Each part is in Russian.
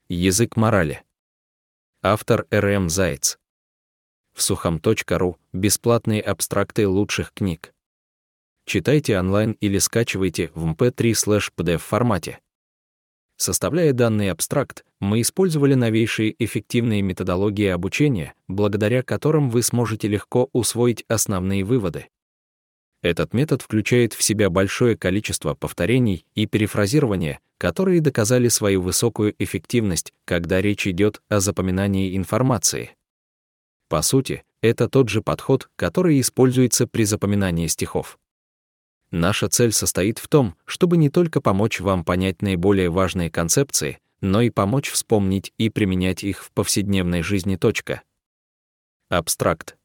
Язык морали. Автор Р.М. Зайц. Всухом.ру. Бесплатные абстракты лучших книг. Читайте онлайн или скачивайте в mp3/pdf формате. Составляя данный абстракт, мы использовали новейшие эффективные методологии обучения, благодаря которым вы сможете легко усвоить основные выводы. Этот метод включает в себя большое количество повторений и перефразирования, которые доказали свою высокую эффективность, когда речь идет о запоминании информации. По сути, это тот же подход, который используется при запоминании стихов. Наша цель состоит в том, чтобы не только помочь вам понять наиболее важные концепции, но и помочь вспомнить и применять их в повседневной жизни. Абстракт.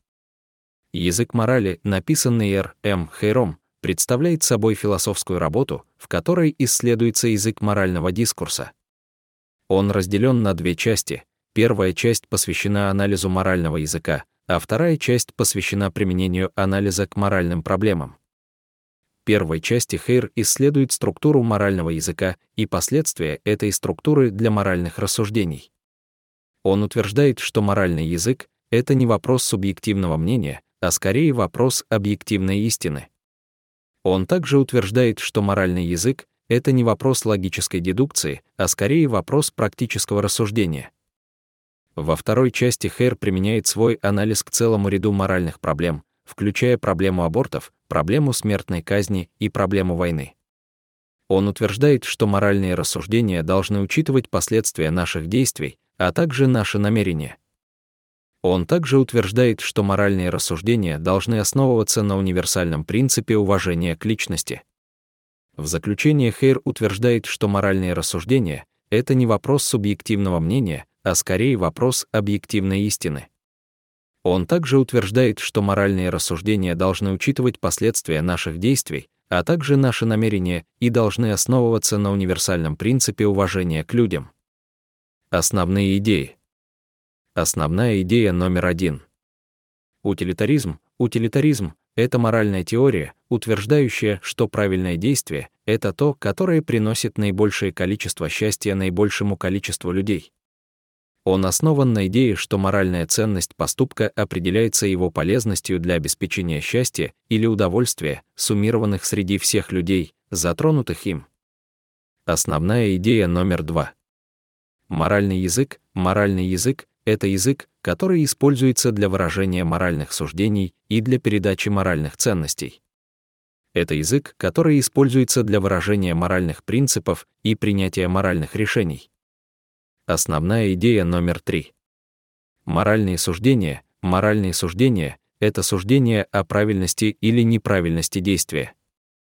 Язык морали, написанный Р.М. Хейром, представляет собой философскую работу, в которой исследуется язык морального дискурса. Он разделен на две части. Первая часть посвящена анализу морального языка, а вторая часть посвящена применению анализа к моральным проблемам. В первой части Хейр исследует структуру морального языка и последствия этой структуры для моральных рассуждений. Он утверждает, что моральный язык — это не вопрос субъективного мнения, а скорее вопрос объективной истины. Он также утверждает, что моральный язык — это не вопрос логической дедукции, а скорее вопрос практического рассуждения. Во второй части Хейр применяет свой анализ к целому ряду моральных проблем, включая проблему абортов, проблему смертной казни и проблему войны. Он утверждает, что моральные рассуждения должны учитывать последствия наших действий, а также наши намерения. Он также утверждает, что моральные рассуждения должны основываться на универсальном принципе уважения к личности. В заключение Хейр утверждает, что моральные рассуждения — это не вопрос субъективного мнения, а скорее вопрос объективной истины. Он также утверждает, что моральные рассуждения должны учитывать последствия наших действий, а также наши намерения и должны основываться на универсальном принципе уважения к людям. Основные идеи. Основная идея номер 1. Утилитаризм. Утилитаризм — это моральная теория, утверждающая, что правильное действие — это то, которое приносит наибольшее количество счастья наибольшему количеству людей. Он основан на идее, что моральная ценность поступка определяется его полезностью для обеспечения счастья или удовольствия, суммированных среди всех людей, затронутых им. Основная идея номер 2. Моральный язык. Моральный язык — это язык, который используется для выражения моральных суждений и для передачи моральных ценностей. Это язык, который используется для выражения моральных принципов и принятия моральных решений. Основная идея номер 3. Моральные суждения. Моральные суждения — это суждения о правильности или неправильности действия.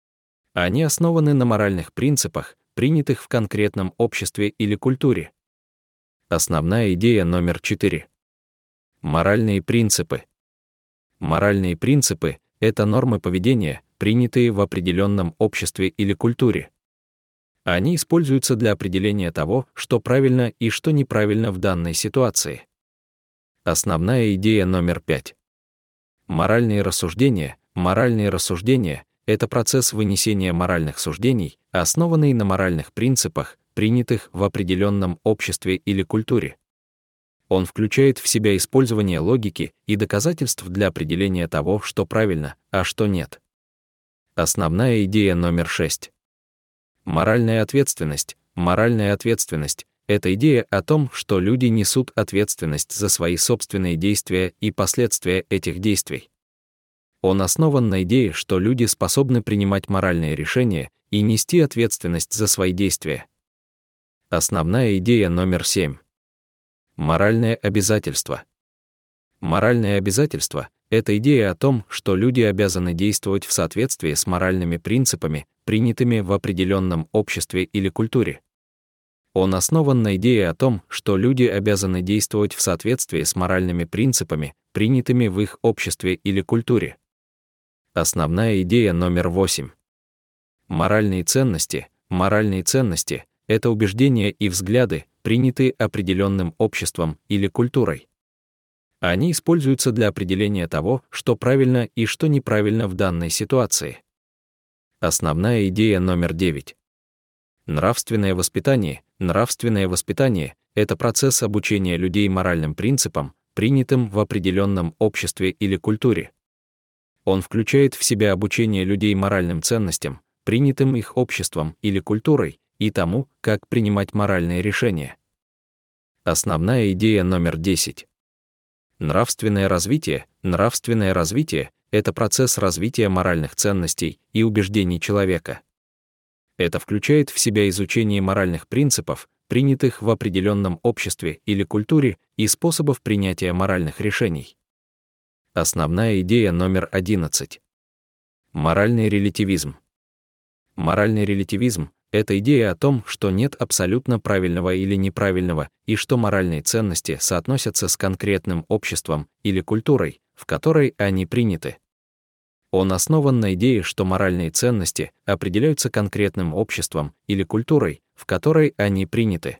Они основаны на моральных принципах, принятых в конкретном обществе или культуре. Основная идея номер 4. Моральные принципы. Моральные принципы — это нормы поведения, принятые в определенном обществе или культуре. Они используются для определения того, что правильно и что неправильно в данной ситуации. Основная идея номер 5. Моральные рассуждения. Моральные рассуждения — это процесс вынесения моральных суждений, основанный на моральных принципах, принятых в определенном обществе или культуре. Он включает в себя использование логики и доказательств для определения того, что правильно, а что нет. Основная идея номер 6. Моральная ответственность. Моральная ответственность — это идея о том, что люди несут ответственность за свои собственные действия и последствия этих действий. Он основан на идее, что люди способны принимать моральные решения и нести ответственность за свои действия. Основная идея номер 7. Моральное обязательство. Моральное обязательство — это идея о том, что люди обязаны действовать в соответствии с моральными принципами, принятыми в определенном обществе или культуре. Он основан на идее о том, что люди обязаны действовать в соответствии с моральными принципами, принятыми в их обществе или культуре. Основная идея номер 8. Моральные ценности. Моральные ценности — это убеждения и взгляды, принятые определенным обществом или культурой. Они используются для определения того, что правильно и что неправильно в данной ситуации. Основная идея номер 9. Нравственное воспитание. Нравственное воспитание — это процесс обучения людей моральным принципам, принятым в определенном обществе или культуре. Он включает в себя обучение людей моральным ценностям, принятым их обществом или культурой, и тому, как принимать моральные решения. Основная идея номер 10. Нравственное развитие. Нравственное развитие — это процесс развития моральных ценностей и убеждений человека. Это включает в себя изучение моральных принципов, принятых в определенном обществе или культуре, и способов принятия моральных решений. Основная идея номер 11. Моральный релятивизм. Моральный релятивизм — это идея о том, что нет абсолютно правильного или неправильного, и что моральные ценности соотносятся с конкретным обществом или культурой, в которой они приняты. Он основан на идее, что моральные ценности определяются конкретным обществом или культурой, в которой они приняты.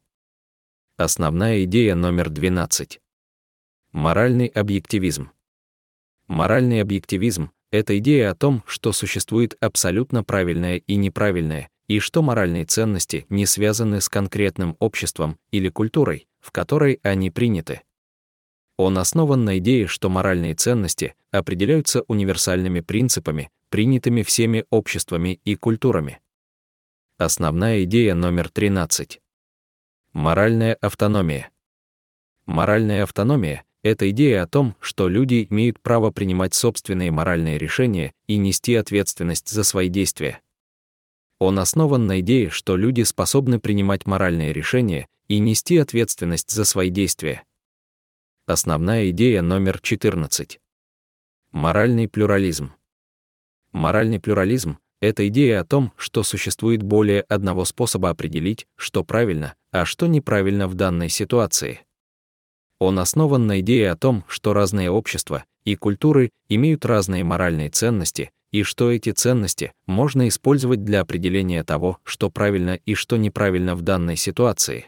Основная идея номер 12. Моральный объективизм. Моральный объективизм — это идея о том, что существует абсолютно правильное и неправильное, и что моральные ценности не связаны с конкретным обществом или культурой, в которой они приняты. Он основан на идее, что моральные ценности определяются универсальными принципами, принятыми всеми обществами и культурами. Основная идея номер 13. Моральная автономия. Моральная автономия — это идея о том, что люди имеют право принимать собственные моральные решения и нести ответственность за свои действия. Он основан на идее, что люди способны принимать моральные решения и нести ответственность за свои действия. Основная идея номер 14. Моральный плюрализм. Моральный плюрализм — это идея о том, что существует более одного способа определить, что правильно, а что неправильно в данной ситуации. Он основан на идее о том, что разные общества и культуры имеют разные моральные ценности, и что эти ценности можно использовать для определения того, что правильно и что неправильно в данной ситуации.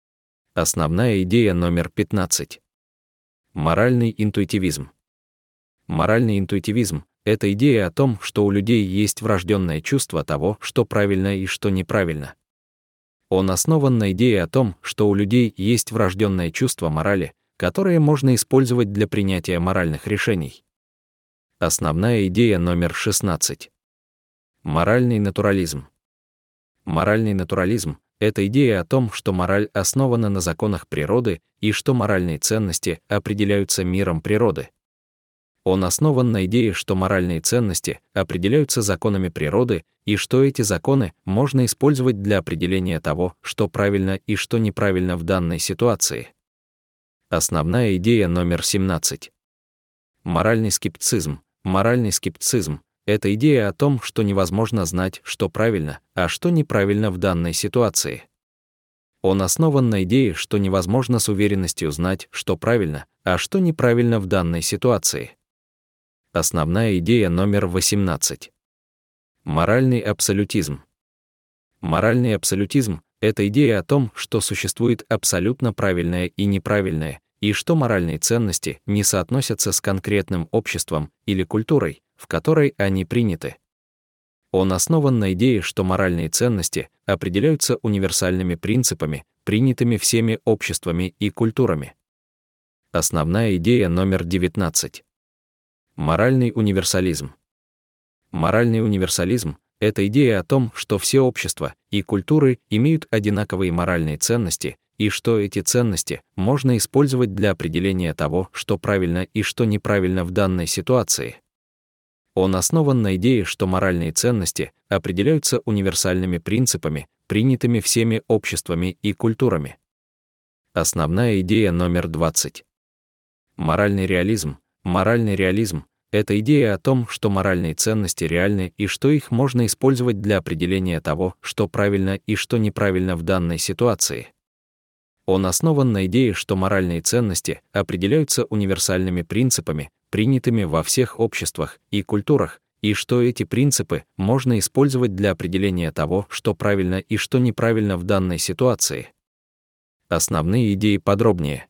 Основная идея номер 15. Моральный интуитивизм. Моральный интуитивизм — это идея о том, что у людей есть врожденное чувство того, что правильно и что неправильно. Он основан на идее о том, что у людей есть врожденное чувство морали, которое можно использовать для принятия моральных решений. Основная идея номер 16. Моральный натурализм. Моральный натурализм — это идея о том, что мораль основана на законах природы и что моральные ценности определяются миром природы. Он основан на идее, что моральные ценности определяются законами природы и что эти законы можно использовать для определения того, что правильно и что неправильно в данной ситуации. Основная идея номер 17. Моральный скептицизм. Моральный скептицизм — это идея о том, что невозможно знать, что правильно, а что неправильно в данной ситуации. Он основан на идее, что невозможно с уверенностью знать, что правильно, а что неправильно в данной ситуации. Основная идея номер 18. Моральный абсолютизм. Моральный абсолютизм — это идея о том, что существует абсолютно правильное и неправильное, и что моральные ценности не соотносятся с конкретным обществом или культурой, в которой они приняты. Он основан на идее, что моральные ценности определяются универсальными принципами, принятыми всеми обществами и культурами. Основная идея номер 19. Моральный универсализм. Моральный универсализм — это идея о том, что все общества и культуры имеют одинаковые моральные ценности, и что эти ценности можно использовать для определения того, что правильно и что неправильно в данной ситуации. Он основан на идее, что моральные ценности определяются универсальными принципами, принятыми всеми обществами и культурами. Основная идея номер 20. Моральный реализм. Моральный реализм — это идея о том, что моральные ценности реальны и что их можно использовать для определения того, что правильно и что неправильно в данной ситуации. Он основан на идее, что моральные ценности определяются универсальными принципами, принятыми во всех обществах и культурах, и что эти принципы можно использовать для определения того, что правильно и что неправильно в данной ситуации. Основные идеи подробнее.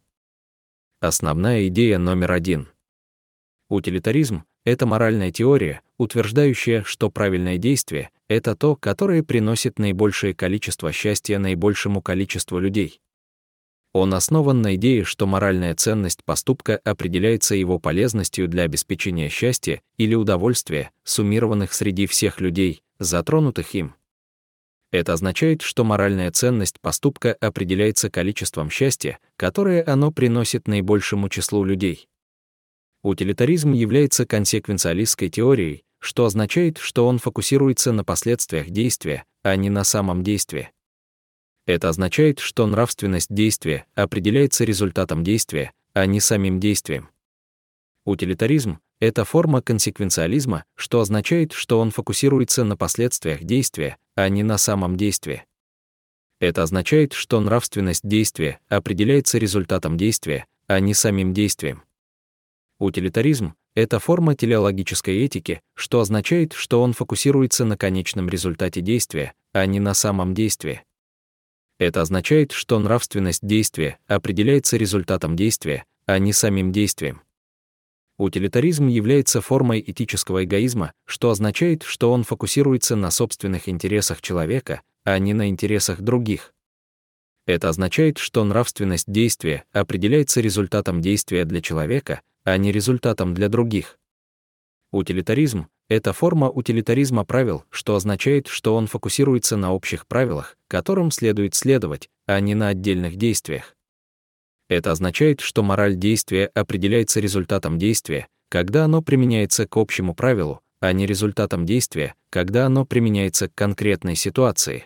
Основная идея номер 1. Утилитаризм — это моральная теория, утверждающая, что правильное действие — это то, которое приносит наибольшее количество счастья наибольшему количеству людей. Он основан на идее, что моральная ценность поступка определяется его полезностью для обеспечения счастья или удовольствия, суммированных среди всех людей, затронутых им. Это означает, что моральная ценность поступка определяется количеством счастья, которое оно приносит наибольшему числу людей. Утилитаризм является консеквенциалистской теорией, что означает, что он фокусируется на последствиях действия, а не на самом действии. Это означает, что нравственность действия определяется результатом действия, а не самим действием. Утилитаризм — это форма консеквенциализма, что означает, что он фокусируется на последствиях действия, а не на самом действии. Это означает, что нравственность действия определяется результатом действия, а не самим действием. Утилитаризм — это форма телеологической этики, что означает, что он фокусируется на конечном результате действия, а не на самом действии. Это означает, что нравственность действия определяется результатом действия, а не самим действием. Утилитаризм является формой этического эгоизма, что означает, что он фокусируется на собственных интересах человека, а не на интересах других. Это означает, что нравственность действия определяется результатом действия для человека, а не результатом для других. Утилитаризм — это форма утилитаризма правил, что означает, что он фокусируется на общих правилах, которым следует следовать, а не на отдельных действиях. Это означает, что мораль действия определяется результатом действия, когда оно применяется к общему правилу, а не результатом действия, когда оно применяется к конкретной ситуации.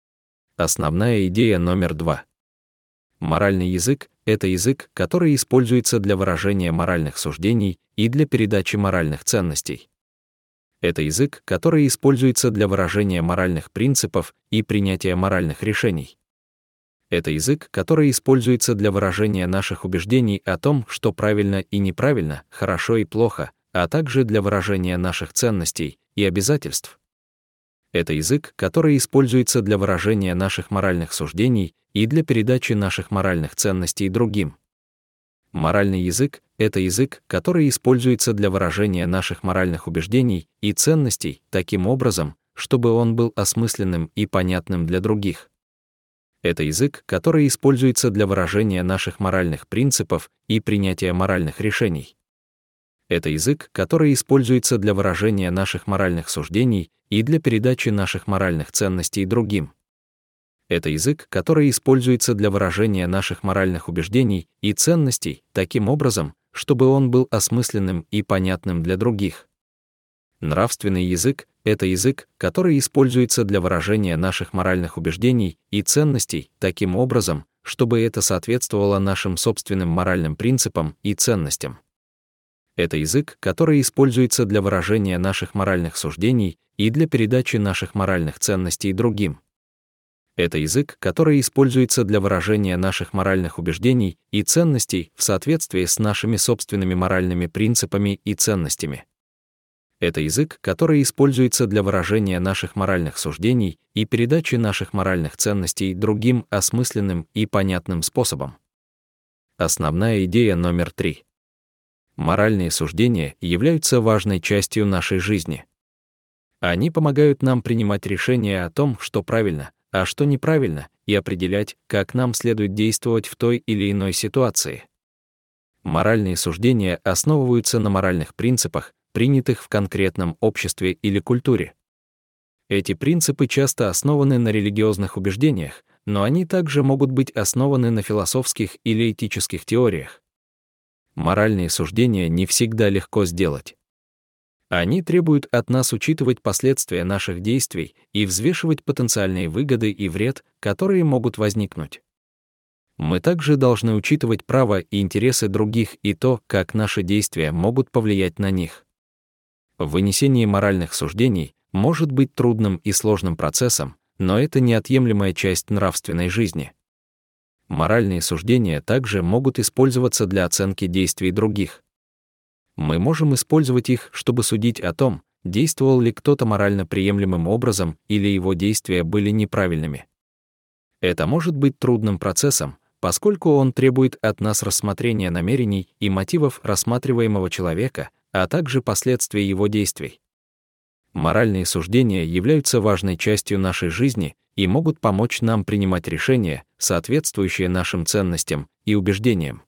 Основная идея номер 2. Моральный язык — это язык, который используется для выражения моральных суждений и для передачи моральных ценностей. Это язык, который используется для выражения моральных принципов и принятия моральных решений. Это язык, который используется для выражения наших убеждений о том, что правильно и неправильно, хорошо и плохо, а также для выражения наших ценностей и обязательств. Это язык, который используется для выражения наших моральных суждений и для передачи наших моральных ценностей другим. Моральный язык — это язык, который используется для выражения наших моральных убеждений и ценностей таким образом, чтобы он был осмысленным и понятным для других. Это язык, который используется для выражения наших моральных принципов и принятия моральных решений. Это язык, который используется для выражения наших моральных суждений и для передачи наших моральных ценностей другим. Это язык, который используется для выражения наших моральных убеждений и ценностей таким образом, чтобы он был осмысленным и понятным для других. Нравственный язык — это язык, который используется для выражения наших моральных убеждений и ценностей таким образом, чтобы это соответствовало нашим собственным моральным принципам и ценностям. Это язык, который используется для выражения наших моральных суждений и для передачи наших моральных ценностей другим. Это язык, который используется для выражения наших моральных убеждений и ценностей в соответствии с нашими собственными моральными принципами и ценностями. Это язык, который используется для выражения наших моральных суждений и передачи наших моральных ценностей другим осмысленным и понятным способом. Основная идея номер 3. Моральные суждения являются важной частью нашей жизни. Они помогают нам принимать решения о том, что правильно, а что неправильно, и определять, как нам следует действовать в той или иной ситуации. Моральные суждения основываются на моральных принципах, принятых в конкретном обществе или культуре. Эти принципы часто основаны на религиозных убеждениях, но они также могут быть основаны на философских или этических теориях. Моральные суждения не всегда легко сделать. Они требуют от нас учитывать последствия наших действий и взвешивать потенциальные выгоды и вред, которые могут возникнуть. Мы также должны учитывать права и интересы других и то, как наши действия могут повлиять на них. Вынесение моральных суждений может быть трудным и сложным процессом, но это неотъемлемая часть нравственной жизни. Моральные суждения также могут использоваться для оценки действий других. Мы можем использовать их, чтобы судить о том, действовал ли кто-то морально приемлемым образом или его действия были неправильными. Это может быть трудным процессом, поскольку он требует от нас рассмотрения намерений и мотивов рассматриваемого человека, а также последствий его действий. Моральные суждения являются важной частью нашей жизни и могут помочь нам принимать решения, соответствующие нашим ценностям и убеждениям.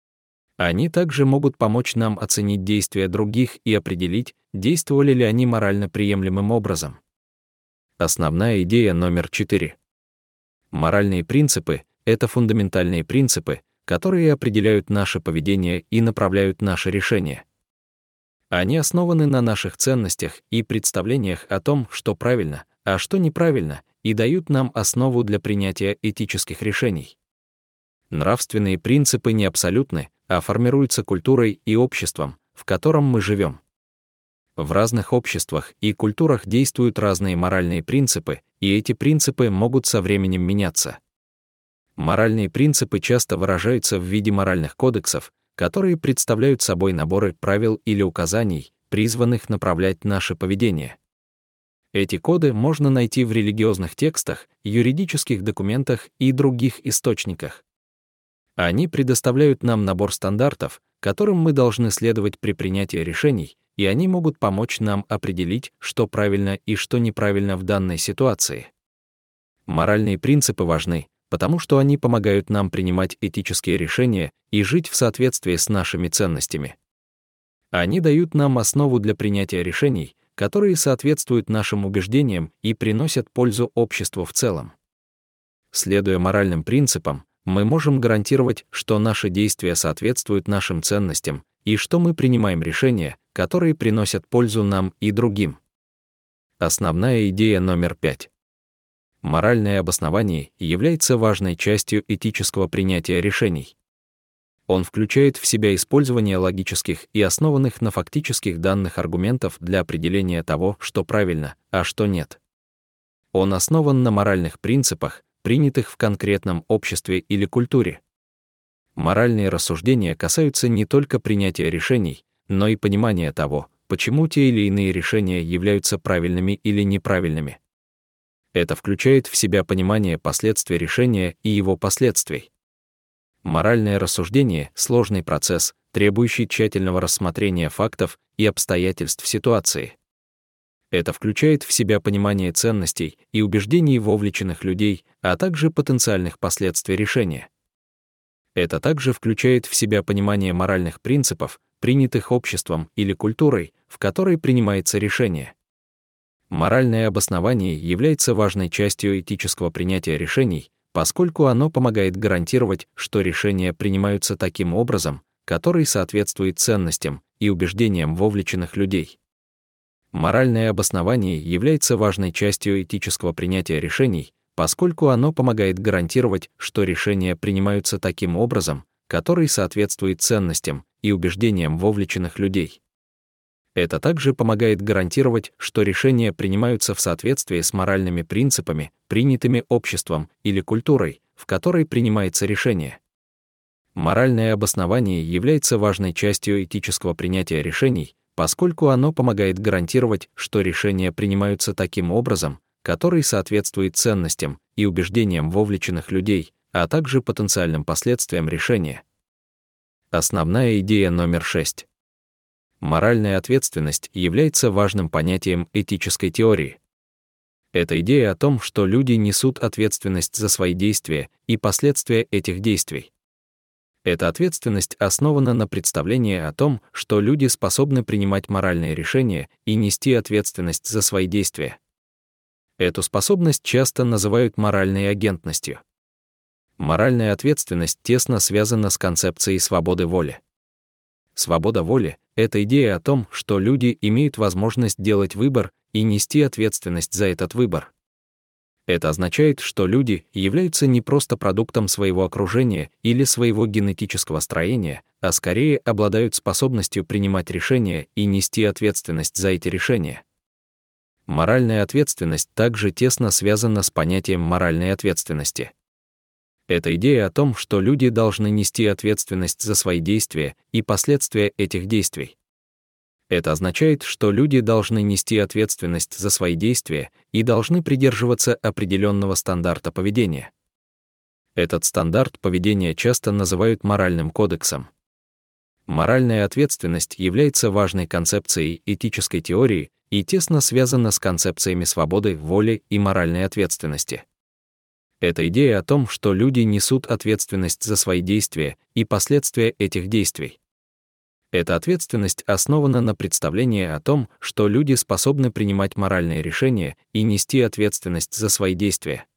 Они также могут помочь нам оценить действия других и определить, действовали ли они морально приемлемым образом. Основная идея номер 4. Моральные принципы — это фундаментальные принципы, которые определяют наше поведение и направляют наши решения. Они основаны на наших ценностях и представлениях о том, что правильно, а что неправильно, и дают нам основу для принятия этических решений. Нравственные принципы не абсолютны, а формируются культурой и обществом, в котором мы живем. В разных обществах и культурах действуют разные моральные принципы, и эти принципы могут со временем меняться. Моральные принципы часто выражаются в виде моральных кодексов, которые представляют собой наборы правил или указаний, призванных направлять наше поведение. Эти коды можно найти в религиозных текстах, юридических документах и других источниках. Они предоставляют нам набор стандартов, которым мы должны следовать при принятии решений, и они могут помочь нам определить, что правильно и что неправильно в данной ситуации. Моральные принципы важны, потому что они помогают нам принимать этические решения и жить в соответствии с нашими ценностями. Они дают нам основу для принятия решений, которые соответствуют нашим убеждениям и приносят пользу обществу в целом. Следуя моральным принципам, мы можем гарантировать, что наши действия соответствуют нашим ценностям и что мы принимаем решения, которые приносят пользу нам и другим. Основная идея номер 5. Моральное обоснование является важной частью этического принятия решений. Он включает в себя использование логических и основанных на фактических данных аргументов для определения того, что правильно, а что нет. Он основан на моральных принципах, принятых в конкретном обществе или культуре. Моральные рассуждения касаются не только принятия решений, но и понимания того, почему те или иные решения являются правильными или неправильными. Это включает в себя понимание последствий решения и его последствий. Моральное рассуждение — сложный процесс, требующий тщательного рассмотрения фактов и обстоятельств ситуации. Это включает в себя понимание ценностей и убеждений вовлеченных людей, а также потенциальных последствий решения. Это также включает в себя понимание моральных принципов, принятых обществом или культурой, в которой принимается решение. Моральное обоснование является важной частью этического принятия решений, поскольку оно помогает гарантировать, что решения принимаются таким образом, который соответствует ценностям и убеждениям вовлеченных людей. Моральное обоснование является важной частью этического принятия решений, поскольку оно помогает гарантировать, что решения принимаются таким образом, который соответствует ценностям и убеждениям вовлеченных людей. Это также помогает гарантировать, что решения принимаются в соответствии с моральными принципами, принятыми обществом или культурой, в которой принимается решение. Моральное обоснование является важной частью этического принятия решений, поскольку оно помогает гарантировать, что решения принимаются таким образом, который соответствует ценностям и убеждениям вовлеченных людей, а также потенциальным последствиям решения. Основная идея номер 6. Моральная ответственность является важным понятием этической теории. Это идея о том, что люди несут ответственность за свои действия и последствия этих действий. Эта ответственность основана на представлении о том, что люди способны принимать моральные решения и нести ответственность за свои действия. Эту способность часто называют моральной агентностью. Моральная ответственность тесно связана с концепцией свободы воли. Свобода воли — это идея о том, что люди имеют возможность делать выбор и нести ответственность за этот выбор. Это означает, что люди являются не просто продуктом своего окружения или своего генетического строения, а скорее обладают способностью принимать решения и нести ответственность за эти решения. Моральная ответственность также тесно связана с понятием моральной ответственности. Это идея о том, что люди должны нести ответственность за свои действия и последствия этих действий. Это означает, что люди должны нести ответственность за свои действия и должны придерживаться определенного стандарта поведения. Этот стандарт поведения часто называют моральным кодексом. Моральная ответственность является важной концепцией этической теории и тесно связана с концепциями свободы, воли и моральной ответственности. Это идея о том, что люди несут ответственность за свои действия и последствия этих действий. Эта ответственность основана на представлении о том, что люди способны принимать моральные решения и нести ответственность за свои действия.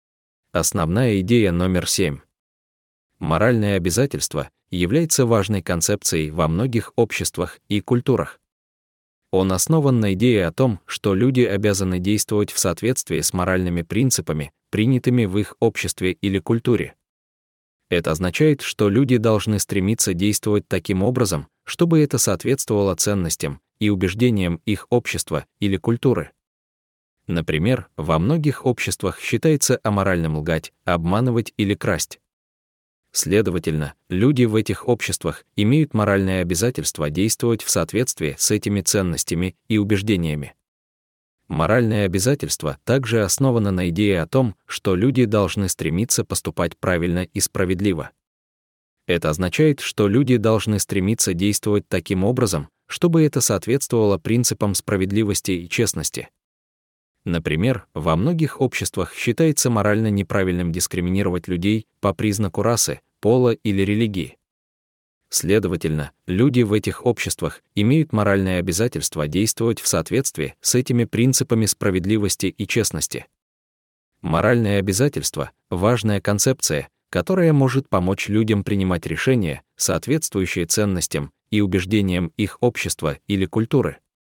Основная идея номер 7. Моральное обязательство является важной концепцией во многих обществах и культурах. Он основан на идее о том, что люди обязаны действовать в соответствии с моральными принципами, принятыми в их обществе или культуре. Это означает, что люди должны стремиться действовать таким образом, чтобы это соответствовало ценностям и убеждениям их общества или культуры. Например, во многих обществах считается аморальным лгать, обманывать или красть. Следовательно, люди в этих обществах имеют моральное обязательство действовать в соответствии с этими ценностями и убеждениями. Моральное обязательство также основано на идее о том, что люди должны стремиться поступать правильно и справедливо. Это означает, что люди должны стремиться действовать таким образом, чтобы это соответствовало принципам справедливости и честности. Например, во многих обществах считается морально неправильным дискриминировать людей по признаку расы, пола или религии. Следовательно, люди в этих обществах имеют моральное обязательство действовать в соответствии с этими принципами справедливости и честности. Моральное обязательство — важная концепция, которая может помочь людям принимать решения, соответствующие ценностям и убеждениям их общества или культуры.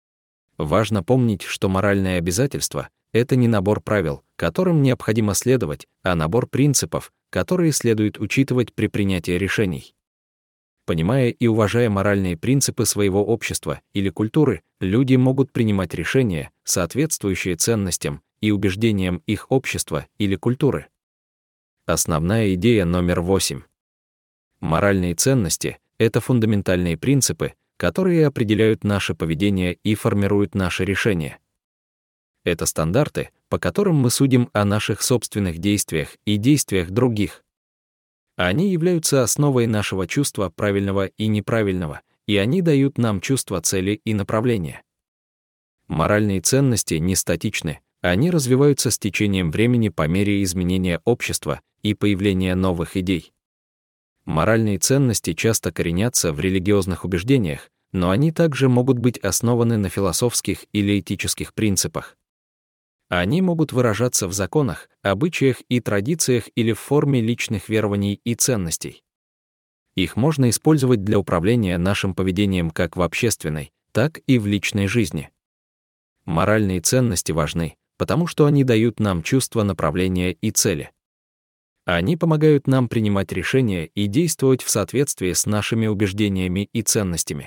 Важно помнить, что моральное обязательство — это не набор правил, которым необходимо следовать, а набор принципов, которые следует учитывать при принятии решений. Понимая и уважая моральные принципы своего общества или культуры, люди могут принимать решения, соответствующие ценностям и убеждениям их общества или культуры. Основная идея номер 8. Моральные ценности — это фундаментальные принципы, которые определяют наше поведение и формируют наши решения. Это стандарты, по которым мы судим о наших собственных действиях и действиях других. Они являются основой нашего чувства правильного и неправильного, и они дают нам чувство цели и направления. Моральные ценности не статичны, они развиваются с течением времени по мере изменения общества и появления новых идей. Моральные ценности часто коренятся в религиозных убеждениях, но они также могут быть основаны на философских или этических принципах. Они могут выражаться в законах, обычаях и традициях или в форме личных верований и ценностей. Их можно использовать для управления нашим поведением как в общественной, так и в личной жизни. Моральные ценности важны, потому что они дают нам чувство направления и цели. Они помогают нам принимать решения и действовать в соответствии с нашими убеждениями и ценностями.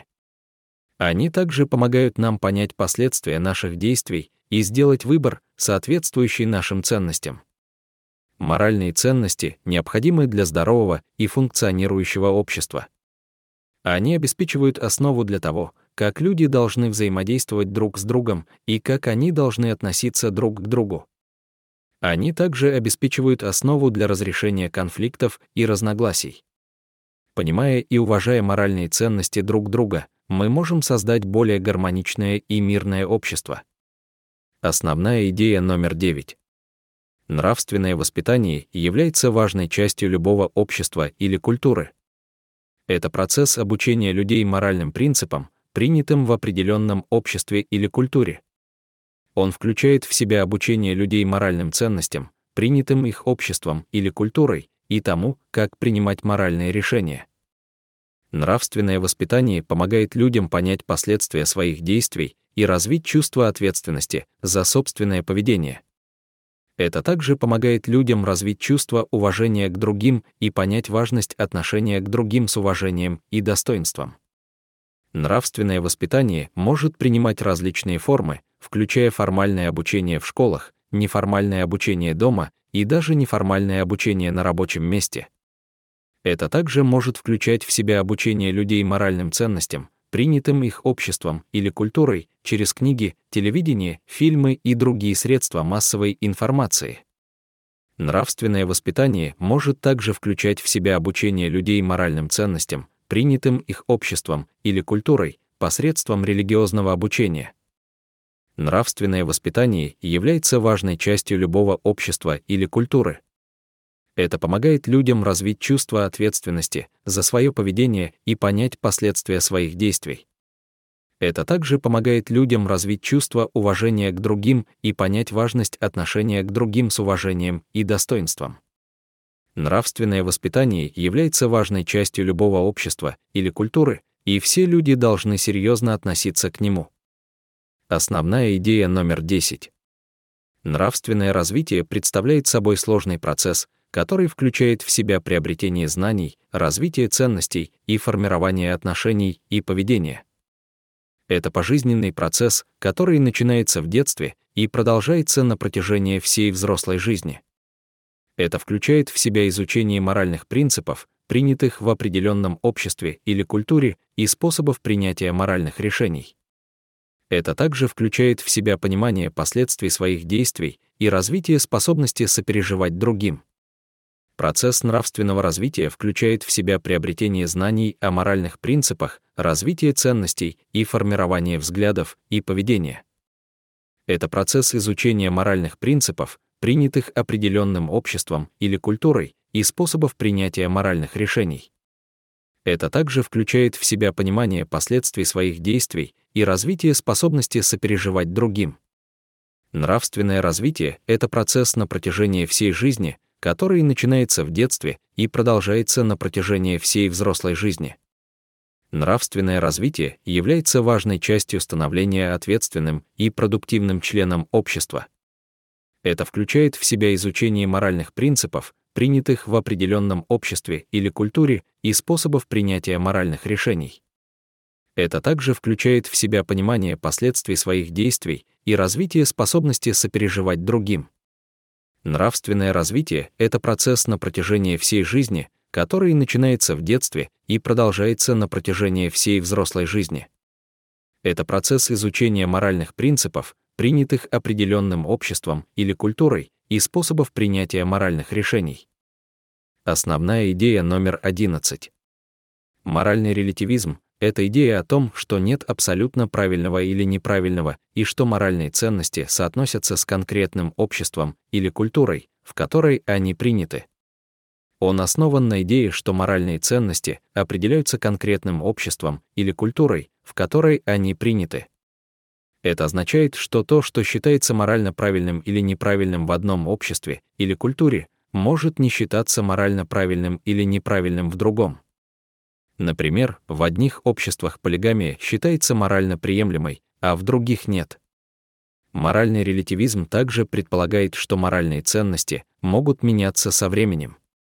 Они также помогают нам понять последствия наших действий и сделать выбор, соответствующий нашим ценностям. Моральные ценности необходимы для здорового и функционирующего общества. Они обеспечивают основу для того, как люди должны взаимодействовать друг с другом и как они должны относиться друг к другу. Они также обеспечивают основу для разрешения конфликтов и разногласий. Понимая и уважая моральные ценности друг друга, мы можем создать более гармоничное и мирное общество. Основная идея номер 9. Нравственное воспитание является важной частью любого общества или культуры. Это процесс обучения людей моральным принципам, принятым в определенном обществе или культуре. Он включает в себя обучение людей моральным ценностям, принятым их обществом или культурой, и тому, как принимать моральные решения. Нравственное воспитание помогает людям понять последствия своих действий и развить чувство ответственности за собственное поведение. Это также помогает людям развить чувство уважения к другим и понять важность отношения к другим с уважением и достоинством. Нравственное воспитание может принимать различные формы, включая формальное обучение в школах, неформальное обучение дома и даже неформальное обучение на рабочем месте. Это также может включать в себя обучение людей моральным ценностям, принятым их обществом или культурой, через книги, телевидение, фильмы и другие средства массовой информации. Нравственное воспитание может также включать в себя обучение людей моральным ценностям, принятым их обществом или культурой, посредством религиозного обучения. Нравственное воспитание является важной частью любого общества или культуры. Это помогает людям развить чувство ответственности за свое поведение и понять последствия своих действий. Это также помогает людям развить чувство уважения к другим и понять важность отношения к другим с уважением и достоинством. Нравственное воспитание является важной частью любого общества или культуры, и все люди должны серьезно относиться к нему. Основная идея номер 10. Нравственное развитие представляет собой сложный процесс, который включает в себя приобретение знаний, развитие ценностей и формирование отношений и поведения. Это пожизненный процесс, который начинается в детстве и продолжается на протяжении всей взрослой жизни. Это включает в себя изучение моральных принципов, принятых в определенном обществе или культуре, и способов принятия моральных решений. Это также включает в себя понимание последствий своих действий и развитие способности сопереживать другим. Процесс нравственного развития включает в себя приобретение знаний о моральных принципах, развитие ценностей и формирование взглядов и поведения. Это процесс изучения моральных принципов, принятых определенным обществом или культурой, и способов принятия моральных решений. Это также включает в себя понимание последствий своих действий и развитие способности сопереживать другим. Нравственное развитие — это процесс на протяжении всей жизни, который начинается в детстве и продолжается на протяжении всей взрослой жизни. Нравственное развитие является важной частью становления ответственным и продуктивным членом общества. Это включает в себя изучение моральных принципов, принятых в определенном обществе или культуре, и способов принятия моральных решений. Это также включает в себя понимание последствий своих действий и развитие способности сопереживать другим. Нравственное развитие — это процесс на протяжении всей жизни, который начинается в детстве и продолжается на протяжении всей взрослой жизни. Это процесс изучения моральных принципов, принятых определенным обществом или культурой, и способов принятия моральных решений. Основная идея номер 11. Моральный релятивизм — это идея о том, что нет абсолютно правильного или неправильного, и что моральные ценности соотносятся с конкретным обществом или культурой, в которой они приняты. Он основан на идее, что моральные ценности определяются конкретным обществом или культурой, в которой они приняты. Это означает, что то, что считается морально правильным или неправильным в одном обществе или культуре, может не считаться морально правильным или неправильным в другом. Например, в одних обществах полигамия считается морально приемлемой, а в других нет. Моральный релятивизм также предполагает, что моральные ценности могут меняться со временем.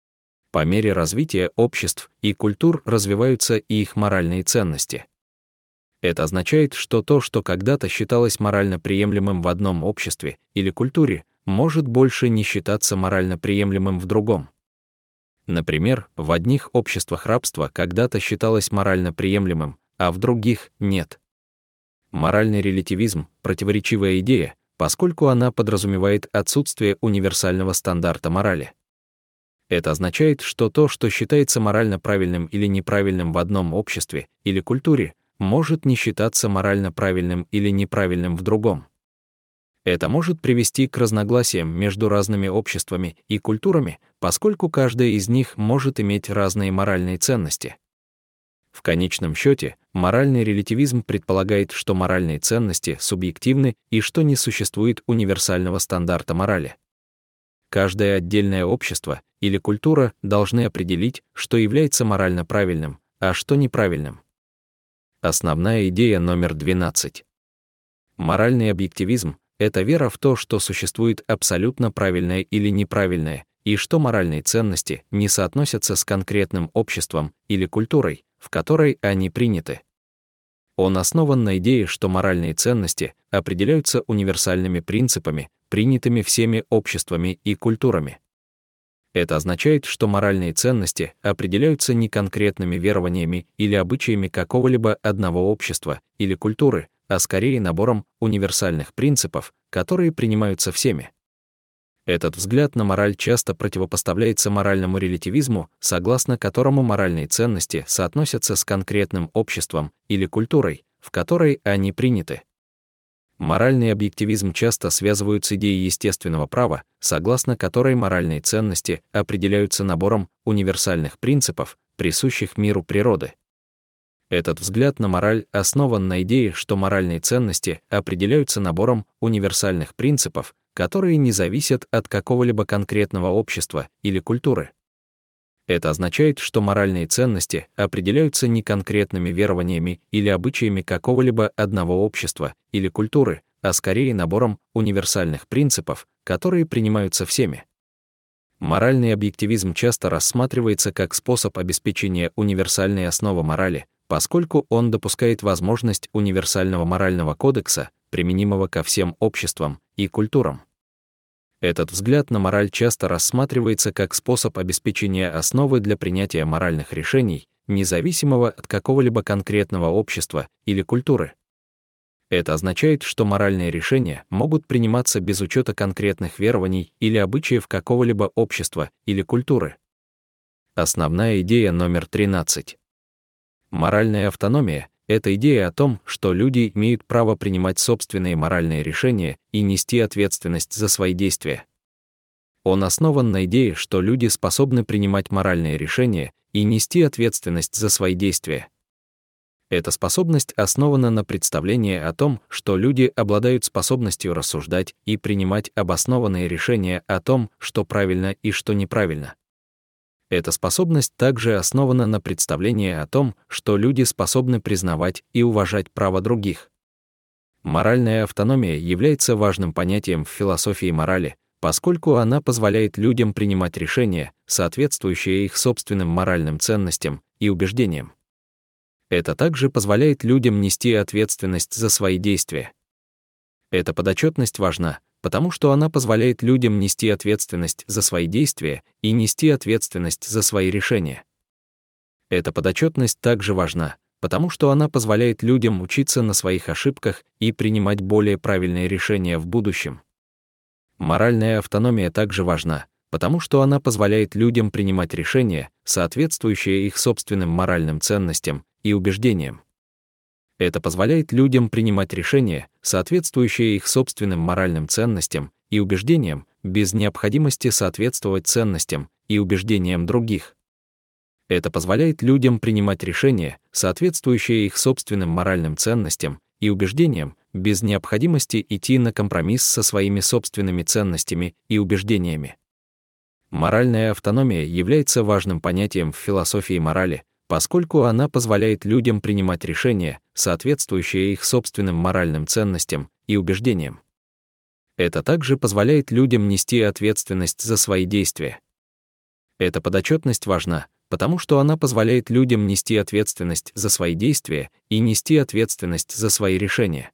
По мере развития обществ и культур развиваются и их моральные ценности. Это означает, что то, что когда-то считалось морально приемлемым в одном обществе или культуре, может больше не считаться морально приемлемым в другом. Например, в одних обществах рабство когда-то считалось морально приемлемым, а в других — нет. Моральный релятивизм — противоречивая идея, поскольку она подразумевает отсутствие универсального стандарта морали. Это означает, что то, что считается морально правильным или неправильным в одном обществе или культуре, может не считаться морально правильным или неправильным в другом. Это может привести к разногласиям между разными обществами и культурами, поскольку каждая из них может иметь разные моральные ценности. В конечном счете, моральный релятивизм предполагает, что моральные ценности субъективны и что не существует универсального стандарта морали. Каждое отдельное общество или культура должны определить, что является морально правильным, а что неправильным. Основная идея номер 12. Моральный объективизм — это вера в то, что существует абсолютно правильное или неправильное, и что моральные ценности не соотносятся с конкретным обществом или культурой, в которой они приняты. Он основан на идее, что моральные ценности определяются универсальными принципами, принятыми всеми обществами и культурами. Это означает, что моральные ценности определяются не конкретными верованиями или обычаями какого-либо одного общества или культуры, а скорее набором универсальных принципов, которые принимаются всеми. Этот взгляд на мораль часто противопоставляется моральному релятивизму, согласно которому моральные ценности соотносятся с конкретным обществом или культурой, в которой они приняты. Моральный объективизм часто связывают с идеей естественного права, согласно которой моральные ценности определяются набором универсальных принципов, присущих миру природы. Этот взгляд на мораль основан на идее, что моральные ценности определяются набором универсальных принципов, которые не зависят от какого-либо конкретного общества или культуры. Это означает, что моральные ценности определяются не конкретными верованиями или обычаями какого-либо одного общества или культуры, а скорее набором универсальных принципов, которые принимаются всеми. Моральный объективизм часто рассматривается как способ обеспечения универсальной основы морали, поскольку он допускает возможность универсального морального кодекса, применимого ко всем обществам и культурам. Этот взгляд на мораль часто рассматривается как способ обеспечения основы для принятия моральных решений, независимого от какого-либо конкретного общества или культуры. Это означает, что моральные решения могут приниматься без учета конкретных верований или обычаев какого-либо общества или культуры. Основная идея номер 13. Моральная автономия — это идея о том, что люди имеют право принимать собственные моральные решения и нести ответственность за свои действия. Он основан на идее, что люди способны принимать моральные решения и нести ответственность за свои действия. Эта способность основана на представлении о том, что люди обладают способностью рассуждать и принимать обоснованные решения о том, что правильно и что неправильно. Эта способность также основана на представлении о том, что люди способны признавать и уважать права других. Моральная автономия является важным понятием в философии морали, поскольку она позволяет людям принимать решения, соответствующие их собственным моральным ценностям и убеждениям. Это также позволяет людям нести ответственность за свои действия. Эта подотчетность важна, потому что она позволяет людям нести ответственность за свои действия и нести ответственность за свои решения. Эта подотчетность также важна, потому что она позволяет людям учиться на своих ошибках и принимать более правильные решения в будущем. Моральная автономия также важна, потому что она позволяет людям принимать решения, соответствующие их собственным моральным ценностям и убеждениям. Это позволяет людям принимать решения, соответствующие их собственным моральным ценностям и убеждениям, без необходимости соответствовать ценностям и убеждениям других. Это позволяет людям принимать решения, соответствующие их собственным моральным ценностям и убеждениям, без необходимости идти на компромисс со своими собственными ценностями и убеждениями. Моральная автономия является важным понятием в философии морали, поскольку она позволяет людям принимать решения, соответствующие их собственным моральным ценностям и убеждениям. Это также позволяет людям нести ответственность за свои действия. Эта подотчетность важна, потому что она позволяет людям нести ответственность за свои действия и нести ответственность за свои решения.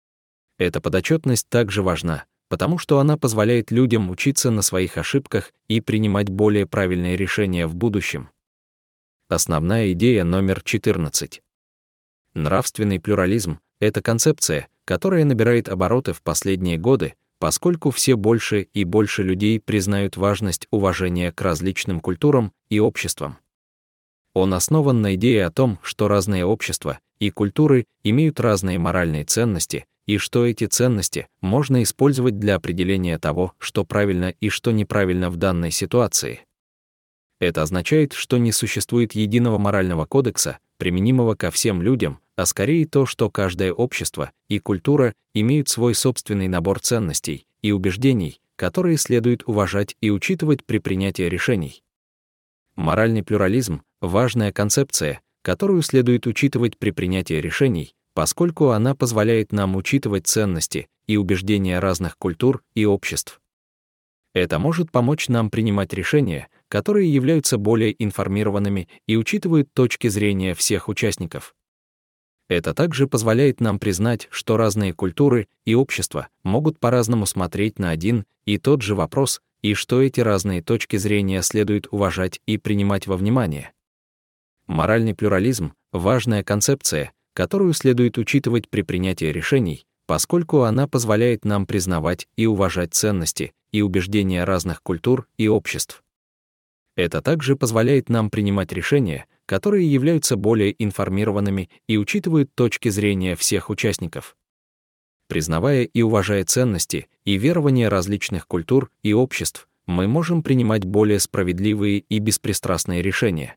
Эта подотчетность также важна, потому что она позволяет людям учиться на своих ошибках и принимать более правильные решения в будущем. Основная идея номер 14. Нравственный плюрализм — это концепция, которая набирает обороты в последние годы, поскольку все больше и больше людей признают важность уважения к различным культурам и обществам. Он основан на идее о том, что разные общества и культуры имеют разные моральные ценности, и что эти ценности можно использовать для определения того, что правильно и что неправильно в данной ситуации. Это означает, что не существует единого морального кодекса, применимого ко всем людям, а скорее то, что каждое общество и культура имеют свой собственный набор ценностей и убеждений, которые следует уважать и учитывать при принятии решений. Моральный плюрализм — важная концепция, которую следует учитывать при принятии решений, поскольку она позволяет нам учитывать ценности и убеждения разных культур и обществ. Это может помочь нам принимать решения, которые являются более информированными и учитывают точки зрения всех участников. Это также позволяет нам признать, что разные культуры и общества могут по-разному смотреть на один и тот же вопрос, и что эти разные точки зрения следует уважать и принимать во внимание. Моральный плюрализм — важная концепция, которую следует учитывать при принятии решений, поскольку она позволяет нам признавать и уважать ценности и убеждения разных культур и обществ. Это также позволяет нам принимать решения, которые являются более информированными и учитывают точки зрения всех участников. Признавая и уважая ценности и верования различных культур и обществ, мы можем принимать более справедливые и беспристрастные решения.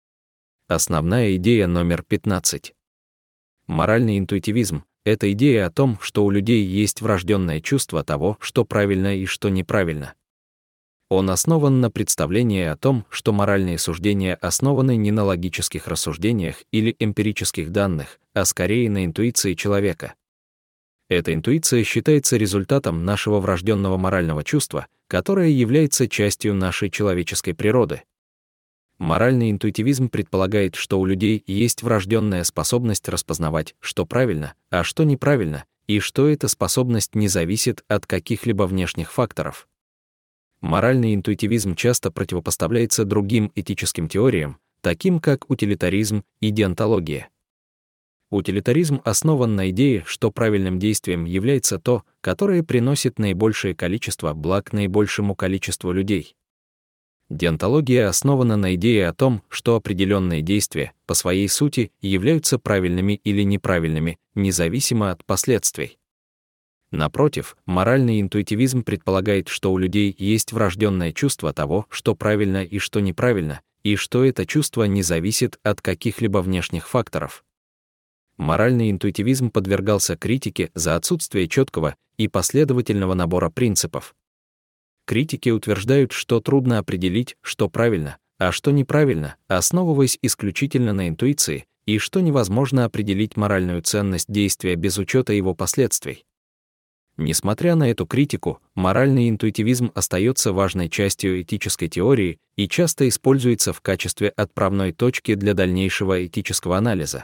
Основная идея номер 15. Моральный интуитивизм — это идея о том, что у людей есть врожденное чувство того, что правильно и что неправильно. Он основан на представлении о том, что моральные суждения основаны не на логических рассуждениях или эмпирических данных, а скорее на интуиции человека. Эта интуиция считается результатом нашего врожденного морального чувства, которое является частью нашей человеческой природы. Моральный интуитивизм предполагает, что у людей есть врожденная способность распознавать, что правильно, а что неправильно, и что эта способность не зависит от каких-либо внешних факторов. Моральный интуитивизм часто противопоставляется другим этическим теориям, таким как утилитаризм и деонтология. Утилитаризм основан на идее, что правильным действием является то, которое приносит наибольшее количество благ наибольшему количеству людей. Деонтология основана на идее о том, что определенные действия, по своей сути, являются правильными или неправильными, независимо от последствий. Напротив, моральный интуитивизм предполагает, что у людей есть врожденное чувство того, что правильно и что неправильно, и что это чувство не зависит от каких-либо внешних факторов. Моральный интуитивизм подвергался критике за отсутствие четкого и последовательного набора принципов. Критики утверждают, что трудно определить, что правильно, а что неправильно, основываясь исключительно на интуиции, и что невозможно определить моральную ценность действия без учета его последствий. Несмотря на эту критику, моральный интуитивизм остается важной частью этической теории и часто используется в качестве отправной точки для дальнейшего этического анализа.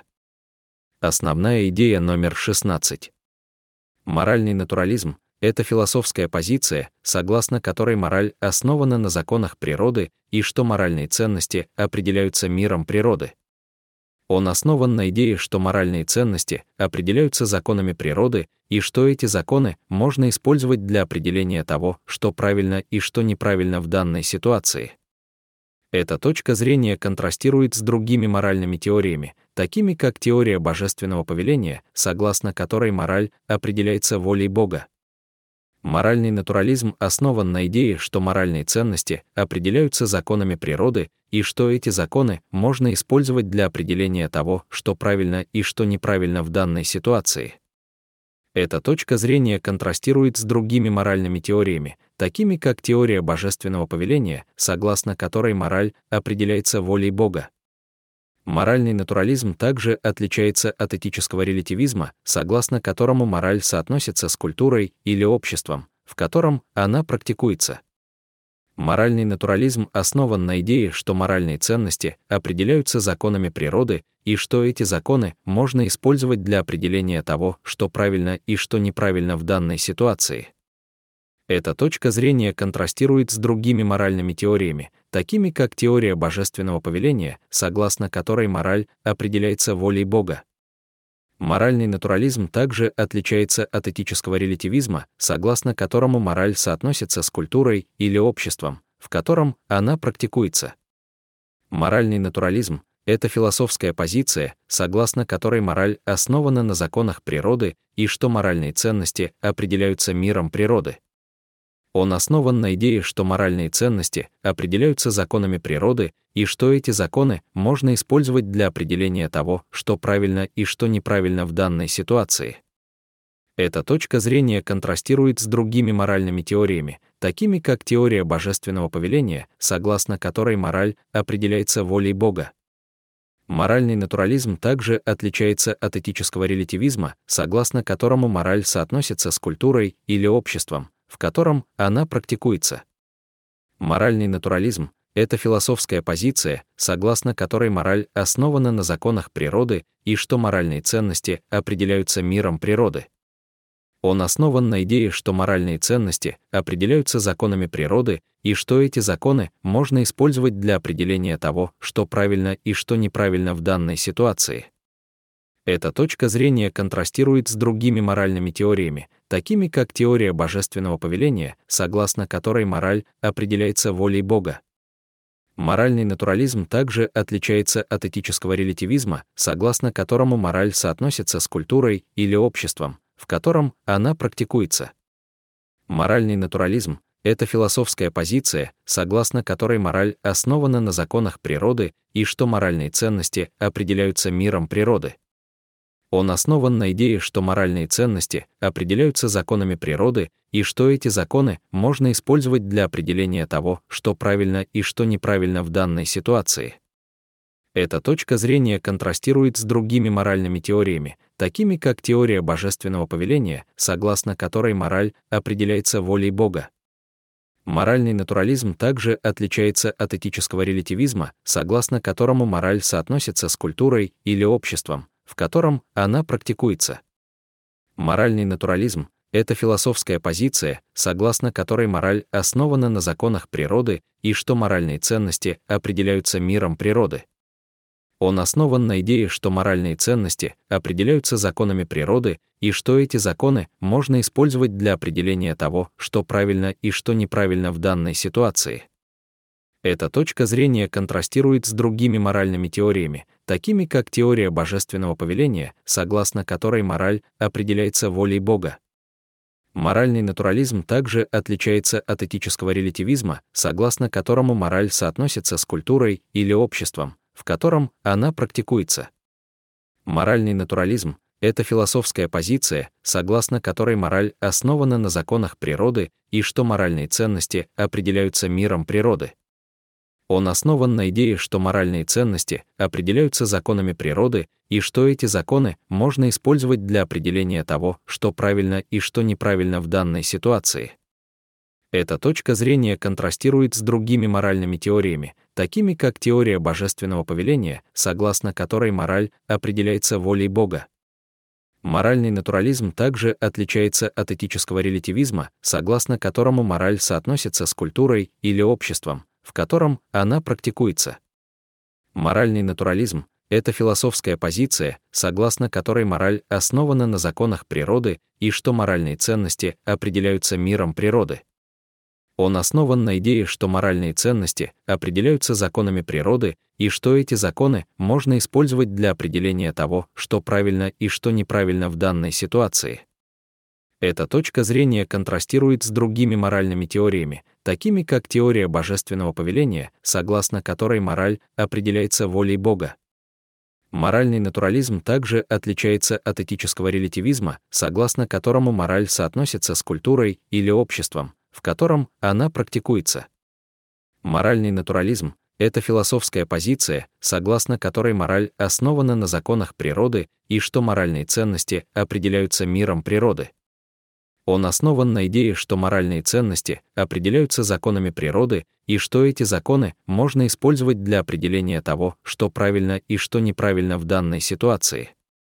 Основная идея номер 16. Моральный натурализм — это философская позиция, согласно которой мораль основана на законах природы и что моральные ценности определяются миром природы. Он основан на идее, что моральные ценности определяются законами природы и что эти законы можно использовать для определения того, что правильно и что неправильно в данной ситуации. Эта точка зрения контрастирует с другими моральными теориями, такими как теория божественного повеления, согласно которой мораль определяется волей Бога. Моральный натурализм основан на идее, что моральные ценности определяются законами природы и что эти законы можно использовать для определения того, что правильно и что неправильно в данной ситуации. Эта точка зрения контрастирует с другими моральными теориями, такими как теория божественного повеления, согласно которой мораль определяется волей Бога. Моральный натурализм также отличается от этического релятивизма, согласно которому мораль соотносится с культурой или обществом, в котором она практикуется. Моральный натурализм основан на идее, что моральные ценности определяются законами природы и что эти законы можно использовать для определения того, что правильно и что неправильно в данной ситуации. Эта точка зрения контрастирует с другими моральными теориями, такими как теория божественного повеления, согласно которой мораль определяется волей Бога. Моральный натурализм также отличается от этического релятивизма, согласно которому мораль соотносится с культурой или обществом, в котором она практикуется. Моральный натурализм — это философская позиция, согласно которой мораль основана на законах природы и что моральные ценности определяются миром природы. Он основан на идее, что моральные ценности определяются законами природы и что эти законы можно использовать для определения того, что правильно и что неправильно в данной ситуации. Эта точка зрения контрастирует с другими моральными теориями, такими как теория божественного повеления, согласно которой мораль определяется волей Бога. Моральный натурализм также отличается от этического релятивизма, согласно которому мораль соотносится с культурой или обществом, в котором она практикуется. Моральный натурализм — это философская позиция, согласно которой мораль основана на законах природы и что моральные ценности определяются миром природы. Он основан на идее, что моральные ценности определяются законами природы и что эти законы можно использовать для определения того, что правильно и что неправильно в данной ситуации. Эта точка зрения контрастирует с другими моральными теориями, такими как теория божественного повеления, согласно которой мораль определяется волей Бога. Моральный натурализм также отличается от этического релятивизма, согласно которому мораль соотносится с культурой или обществом, в котором она практикуется. Моральный натурализм — это философская позиция, согласно которой мораль основана на законах природы и что моральные ценности определяются миром природы. Он основан на идее, что моральные ценности определяются законами природы и что эти законы можно использовать для определения того, что правильно и что неправильно в данной ситуации. Эта точка зрения контрастирует с другими моральными теориями, такими как теория божественного повеления, согласно которой мораль определяется волей Бога. Моральный натурализм также отличается от этического релятивизма, согласно которому мораль соотносится с культурой или обществом, в котором она практикуется. Моральный натурализм — это философская позиция, согласно которой мораль основана на законах природы и что моральные ценности определяются миром природы. Он основан на идее, что моральные ценности определяются законами природы и что эти законы можно использовать для определения того, что правильно и что неправильно в данной ситуации. Эта точка зрения контрастирует с другими моральными теориями, такими как теория божественного повеления, согласно которой мораль определяется волей Бога. Моральный натурализм также отличается от этического релятивизма, согласно которому мораль соотносится с культурой или обществом, в котором она практикуется. Моральный натурализм — это философская позиция, согласно которой мораль основана на законах природы и что моральные ценности определяются миром природы. Он основан на идее, что моральные ценности определяются законами природы и что эти законы можно использовать для определения того, что правильно и что неправильно в данной ситуации. Эта точка зрения контрастирует с другими моральными теориями, такими как теория божественного повеления, согласно которой мораль определяется волей Бога. Моральный натурализм также отличается от этического релятивизма, согласно которому мораль соотносится с культурой или обществом, в котором она практикуется. Моральный натурализм — это философская позиция, согласно которой мораль основана на законах природы и что моральные ценности определяются миром природы. Он основан на идее, что моральные ценности определяются законами природы и что эти законы можно использовать для определения того, что правильно и что неправильно в данной ситуации. Эта точка зрения контрастирует с другими моральными теориями, такими как теория божественного повеления, согласно которой мораль определяется волей Бога. Моральный натурализм также отличается от этического релятивизма, согласно которому мораль соотносится с культурой или обществом, в котором она практикуется. Моральный натурализм — это философская позиция, согласно которой мораль основана на законах природы и что моральные ценности определяются миром природы. Он основан на идее, что моральные ценности определяются законами природы и что эти законы можно использовать для определения того, что правильно и что неправильно в данной ситуации.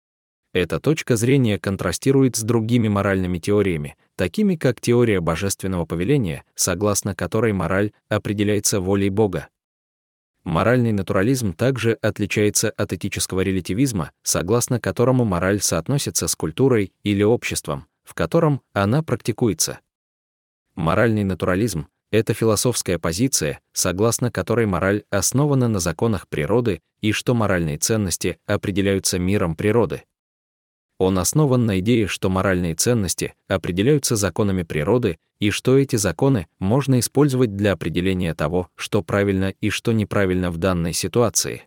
Эта точка зрения контрастирует с другими моральными теориями, такими как теория божественного повеления, согласно которой мораль определяется волей Бога. Моральный натурализм также отличается от этического релятивизма, согласно которому мораль соотносится с культурой или обществом, в котором она практикуется. Моральный натурализм — это философская позиция, согласно которой мораль основана на законах природы и что моральные ценности определяются миром природы. Он основан на идее, что моральные ценности определяются законами природы и что эти законы можно использовать для определения того, что правильно и что неправильно в данной ситуации.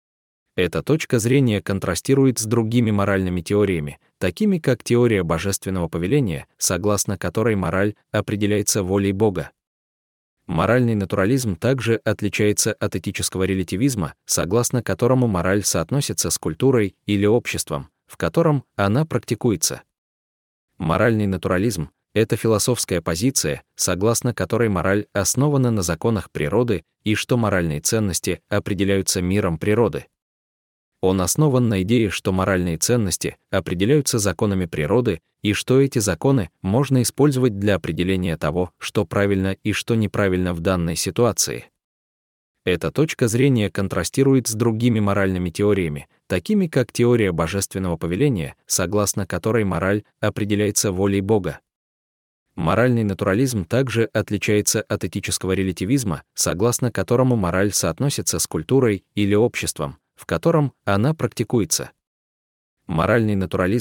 Эта точка зрения контрастирует с другими моральными теориями, такими как теория божественного повеления, согласно которой мораль определяется волей Бога. Моральный натурализм также отличается от этического релятивизма, согласно которому мораль соотносится с культурой или обществом, в котором она практикуется. Моральный натурализм — это философская позиция, согласно которой мораль основана на законах природы и что моральные ценности определяются миром природы. Он основан на идее, что моральные ценности определяются законами природы и что эти законы можно использовать для определения того, что правильно и что неправильно в данной ситуации. Эта точка зрения контрастирует с другими моральными теориями, такими как теория божественного повеления, согласно которой мораль определяется волей Бога. Моральный натурализм также отличается от этического релятивизма, согласно которому мораль соотносится с культурой или обществом, в котором она практикуется. Моральный натурализм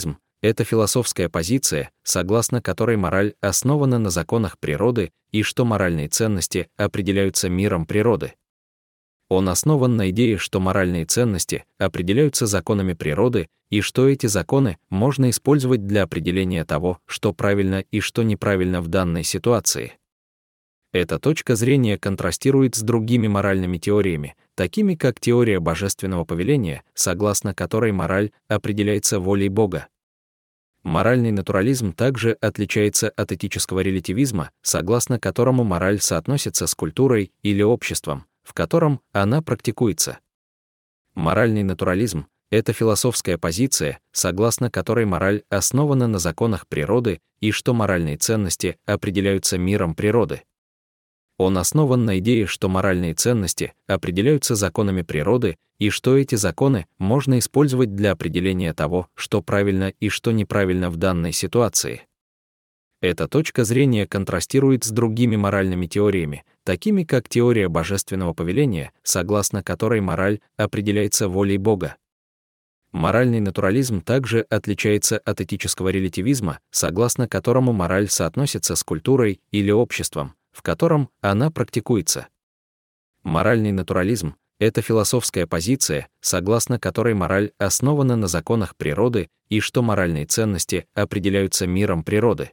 это философская позиция, согласно которой мораль основана на законах природы и что моральные ценности определяются миром природы. Он основан на идее, что моральные ценности определяются законами природы и что эти законы можно использовать для определения того, что правильно и что неправильно в данной ситуации. Эта точка зрения контрастирует с другими моральными теориями, такими как теория божественного повеления, согласно которой мораль определяется волей Бога. Моральный натурализм также отличается от этического релятивизма, согласно которому мораль соотносится с культурой или обществом, в котором она практикуется. Моральный натурализм — это философская позиция, согласно которой мораль основана на законах природы и что моральные ценности определяются миром природы. Он основан на идее, что моральные ценности определяются законами природы и что эти законы можно использовать для определения того, что правильно и что неправильно в данной ситуации. Эта точка зрения контрастирует с другими моральными теориями, такими как теория божественного повеления, согласно которой мораль определяется волей Бога. Моральный натурализм также отличается от этического релятивизма, согласно которому мораль соотносится с культурой или обществом, в котором она практикуется. Моральный натурализм — это философская позиция, согласно которой мораль основана на законах природы и что моральные ценности определяются миром природы.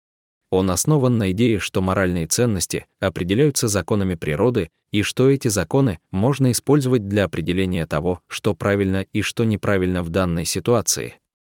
Он основан на идее, что моральные ценности определяются законами природы и что эти законы можно использовать для определения того, что правильно и что неправильно в данной ситуации.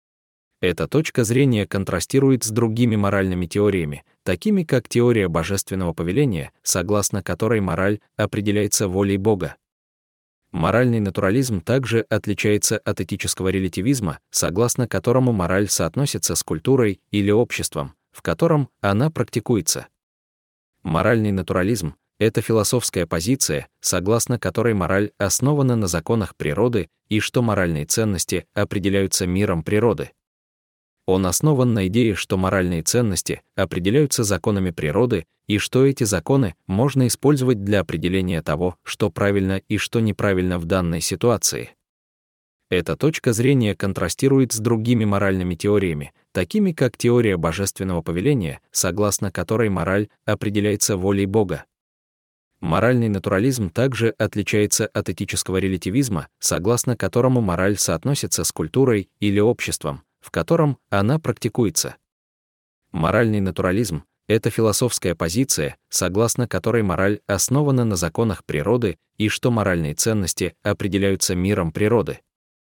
Эта точка зрения контрастирует с другими моральными теориями, такими как теория божественного повеления, согласно которой мораль определяется волей Бога. Моральный натурализм также отличается от этического релятивизма, согласно которому мораль соотносится с культурой или обществом, в котором она практикуется. Моральный натурализм — это философская позиция, согласно которой мораль основана на законах природы и что моральные ценности определяются миром природы. Он основан на идее, что моральные ценности определяются законами природы и что эти законы можно использовать для определения того, что правильно и что неправильно в данной ситуации. Эта точка зрения контрастирует с другими моральными теориями, такими как теория божественного повеления, согласно которой мораль определяется волей Бога. Моральный натурализм также отличается от этического релятивизма, согласно которому мораль соотносится с культурой или обществом, в котором она практикуется. Моральный натурализм — это философская позиция, согласно которой мораль основана на законах природы и что моральные ценности определяются миром природы.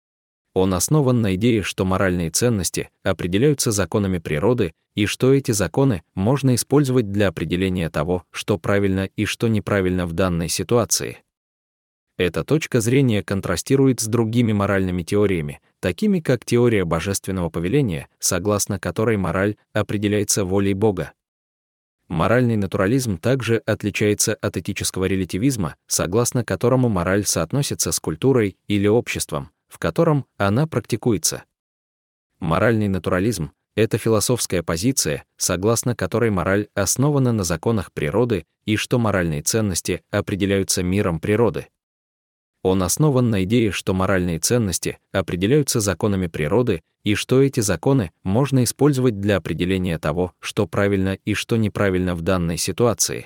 Он основан на идее, что моральные ценности определяются законами природы и что эти законы можно использовать для определения того, что правильно и что неправильно в данной ситуации. Эта точка зрения контрастирует с другими моральными теориями, такими как теория божественного повеления, согласно которой мораль определяется волей Бога. Моральный натурализм также отличается от этического релятивизма, согласно которому мораль соотносится с культурой или обществом, в котором она практикуется. Моральный натурализм — это философская позиция, согласно которой мораль основана на законах природы и что моральные ценности определяются миром природы. Он основан на идее, что моральные ценности определяются законами природы и что эти законы можно использовать для определения того, что правильно и что неправильно в данной ситуации.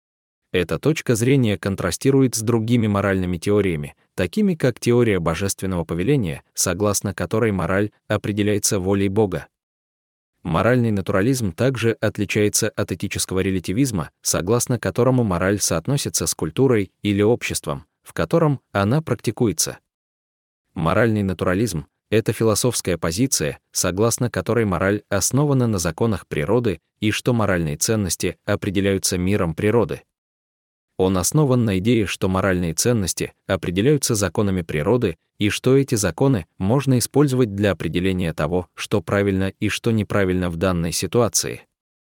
Эта точка зрения контрастирует с другими моральными теориями, такими как теория божественного повеления, согласно которой мораль определяется волей Бога. Моральный натурализм также отличается от этического релятивизма, согласно которому мораль соотносится с культурой или обществом, в котором она практикуется. Моральный натурализм — это философская позиция, согласно которой мораль основана на законах природы и что моральные ценности определяются миром природы. Он основан на идее, что моральные ценности определяются законами природы и что эти законы можно использовать для определения того, что правильно и что неправильно в данной ситуации.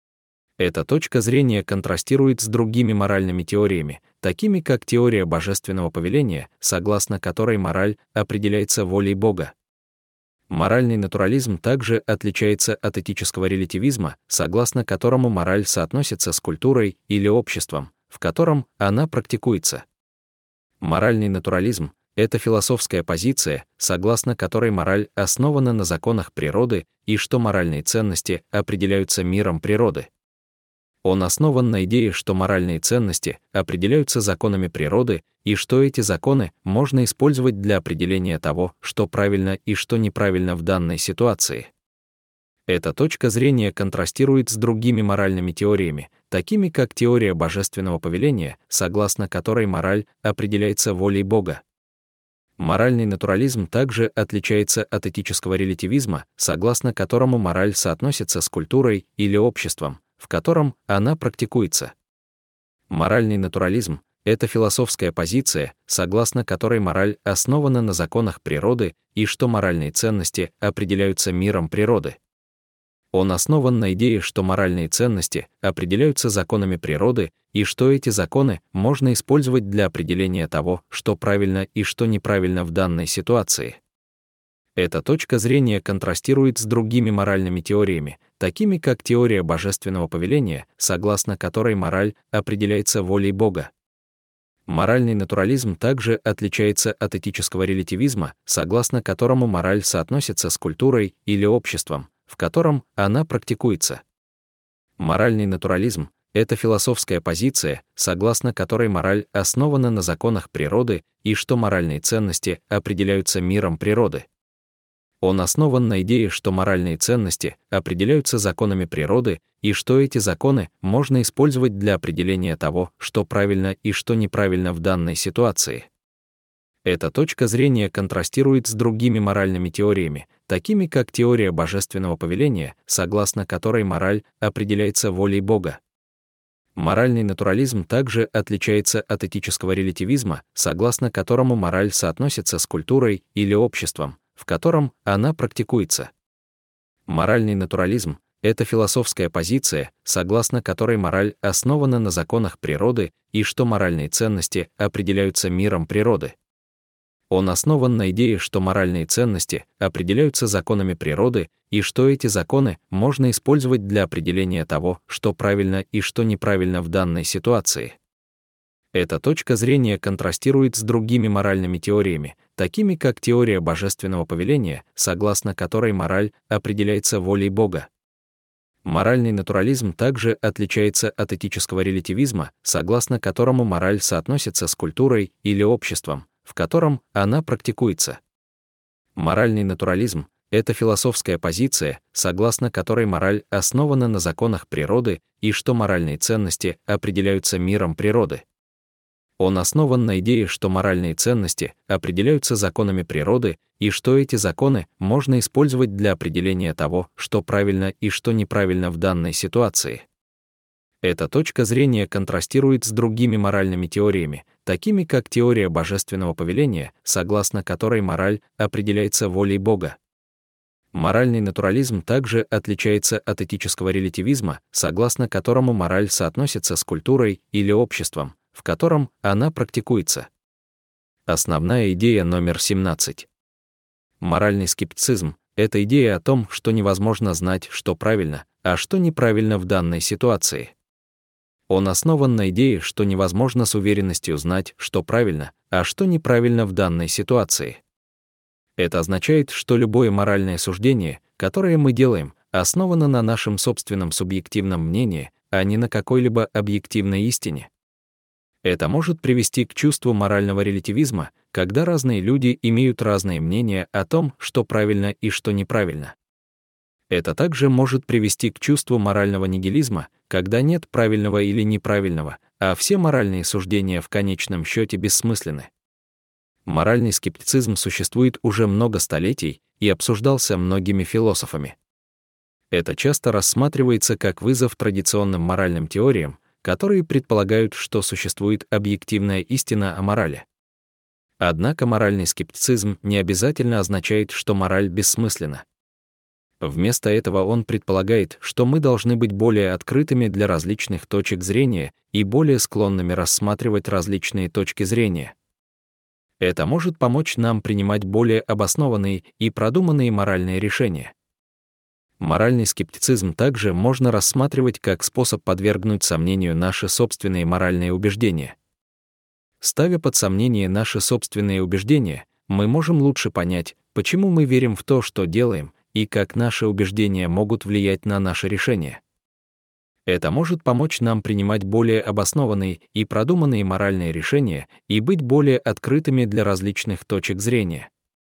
Эта точка зрения контрастирует с другими моральными теориями, такими как теория божественного повеления, согласно которой мораль определяется волей Бога. Моральный натурализм также отличается от этического релятивизма, согласно которому мораль соотносится с культурой или обществом, в котором она практикуется. Моральный натурализм это философская позиция, согласно которой мораль основана на законах природы и что моральные ценности определяются миром природы. Он основан на идее, что моральные ценности определяются законами природы и что эти законы можно использовать для определения того, что правильно и что неправильно в данной ситуации. Эта точка зрения контрастирует с другими моральными теориями, такими как теория божественного повеления, согласно которой мораль определяется волей Бога. Моральный натурализм также отличается от этического релятивизма, согласно которому мораль соотносится с культурой или обществом, в котором она практикуется. Моральный натурализм — это философская позиция, согласно которой мораль основана на законах природы и что моральные ценности определяются миром природы. Он основан на идее, что моральные ценности определяются законами природы и что эти законы можно использовать для определения того, что правильно и что неправильно в данной ситуации. Эта точка зрения контрастирует с другими моральными теориями, такими как теория божественного повеления, согласно которой мораль определяется волей Бога. Моральный натурализм также отличается от этического релятивизма, согласно которому мораль соотносится с культурой или обществом, в котором она практикуется. Моральный натурализм — это философская позиция, согласно которой мораль основана на законах природы и что моральные ценности определяются миром природы. Он основан на идее, что моральные ценности определяются законами природы и что эти законы можно использовать для определения того, что правильно и что неправильно в данной ситуации. Эта точка зрения контрастирует с другими моральными теориями, такими как теория божественного повеления, согласно которой мораль определяется волей Бога. Моральный натурализм также отличается от этического релятивизма, согласно которому мораль соотносится с культурой или обществом, в котором она практикуется. Моральный натурализм — это философская позиция, согласно которой мораль основана на законах природы и что моральные ценности определяются миром природы. Он основан на идее, что моральные ценности определяются законами природы и что эти законы можно использовать для определения того, что правильно и что неправильно в данной ситуации. Эта точка зрения контрастирует с другими моральными теориями, такими как теория божественного повеления, согласно которой мораль определяется волей Бога. Моральный натурализм также отличается от этического релятивизма, согласно которому мораль соотносится с культурой или обществом, в котором она практикуется. Моральный натурализм — это философская позиция, согласно которой мораль основана на законах природы и что моральные ценности определяются миром природы. Он основан на идее, что моральные ценности определяются законами природы и что эти законы можно использовать для определения того, что правильно и что неправильно в данной ситуации. Эта точка зрения контрастирует с другими моральными теориями, такими как теория божественного повеления, согласно которой мораль определяется волей Бога. Моральный натурализм также отличается от этического релятивизма, согласно которому мораль соотносится с культурой или обществом, в котором она практикуется. Основная идея номер 17. Моральный скептицизм — это идея о том, что невозможно знать, что правильно, а что неправильно в данной ситуации. Он основан на идее, что невозможно с уверенностью знать, что правильно, а что неправильно в данной ситуации. Это означает, что любое моральное суждение, которое мы делаем, основано на нашем собственном субъективном мнении, а не на какой-либо объективной истине. Это может привести к чувству морального релятивизма, когда разные люди имеют разные мнения о том, что правильно и что неправильно. Это также может привести к чувству морального нигилизма, когда нет правильного или неправильного, а все моральные суждения в конечном счете бессмысленны. Моральный скептицизм существует уже много столетий и обсуждался многими философами. Это часто рассматривается как вызов традиционным моральным теориям, которые предполагают, что существует объективная истина о морали. Однако моральный скептицизм не обязательно означает, что мораль бессмысленна. Вместо этого он предполагает, что мы должны быть более открытыми для различных точек зрения и более склонными рассматривать различные точки зрения. Это может помочь нам принимать более обоснованные и продуманные моральные решения. Моральный скептицизм также можно рассматривать как способ подвергнуть сомнению наши собственные моральные убеждения. Ставя под сомнение наши собственные убеждения, мы можем лучше понять, почему мы верим в то, что делаем, и как наши убеждения могут влиять на наши решения. Это может помочь нам принимать более обоснованные и продуманные моральные решения и быть более открытыми для различных точек зрения.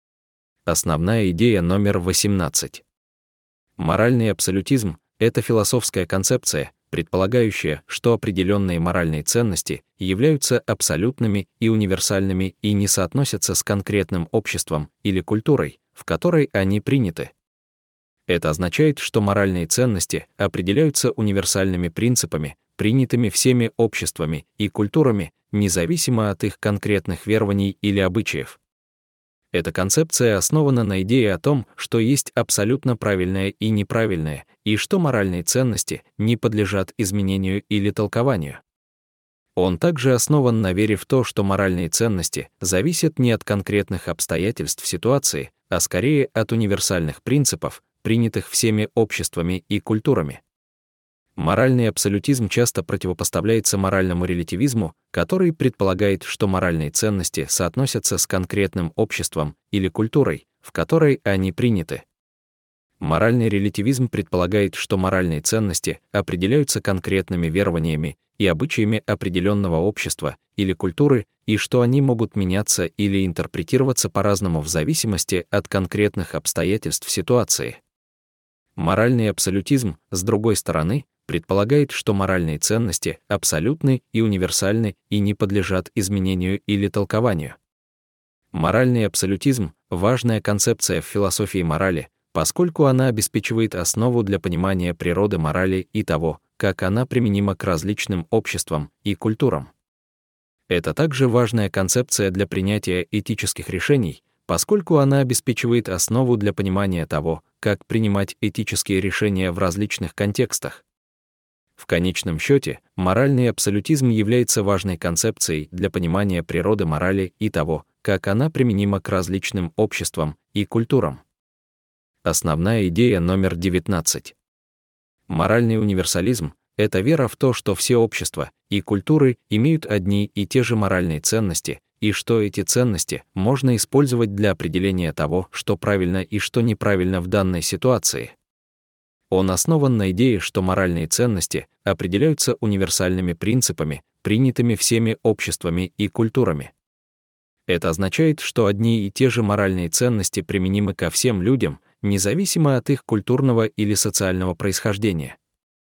Основная идея номер 18. Моральный абсолютизм — это философская концепция, предполагающая, что определенные моральные ценности являются абсолютными и универсальными и не соотносятся с конкретным обществом или культурой, в которой они приняты. Это означает, что моральные ценности определяются универсальными принципами, принятыми всеми обществами и культурами, независимо от их конкретных верований или обычаев. Эта концепция основана на идее о том, что есть абсолютно правильное и неправильное, и что моральные ценности не подлежат изменению или толкованию. Он также основан на вере в то, что моральные ценности зависят не от конкретных обстоятельств ситуации, а скорее от универсальных принципов, принятых всеми обществами и культурами. Моральный абсолютизм часто противопоставляется моральному релятивизму, который предполагает, что моральные ценности соотносятся с конкретным обществом или культурой, в которой они приняты. Моральный релятивизм предполагает, что моральные ценности определяются конкретными верованиями и обычаями определенного общества или культуры, и что они могут меняться или интерпретироваться по-разному в зависимости от конкретных обстоятельств ситуации. Моральный абсолютизм, с другой стороны, предполагает, что моральные ценности абсолютны и универсальны и не подлежат изменению или толкованию. Моральный абсолютизм — важная концепция в философии морали, поскольку она обеспечивает основу для понимания природы морали и того, как она применима к различным обществам и культурам. Это также важная концепция для принятия этических решений, поскольку она обеспечивает основу для понимания того, как принимать этические решения в различных контекстах. В конечном счете, моральный абсолютизм является важной концепцией для понимания природы морали и того, как она применима к различным обществам и культурам. Основная идея номер 19. Моральный универсализм — это вера в то, что все общества и культуры имеют одни и те же моральные ценности, и что эти ценности можно использовать для определения того, что правильно и что неправильно в данной ситуации. Он основан на идее, что моральные ценности определяются универсальными принципами, принятыми всеми обществами и культурами. Это означает, что одни и те же моральные ценности применимы ко всем людям, независимо от их культурного или социального происхождения.